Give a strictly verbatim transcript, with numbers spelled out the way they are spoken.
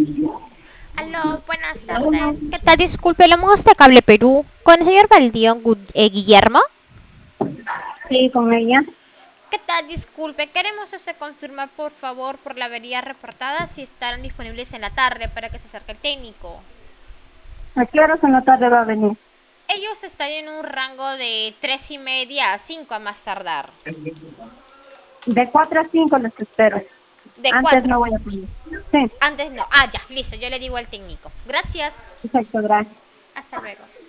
Aló, buenas tardes. ¿Qué tal? Disculpe, le de Cable Perú. Con el señor Valdío Gu- eh, Guillermo. Sí, con ella. ¿Qué tal? Disculpe, queremos este confirmar por favor por la avería reportada si estarán disponibles en la tarde para que se acerque el técnico. ¿A qué horas en la tarde va a venir? Ellos están en un rango de tres y media a cinco a más tardar. De cuatro a cinco les espero. De Antes cuatro. no voy a poner. Sí, Antes no. Ah, ya, listo, yo le digo al técnico. Gracias. perfecto, gracias. Hasta luego.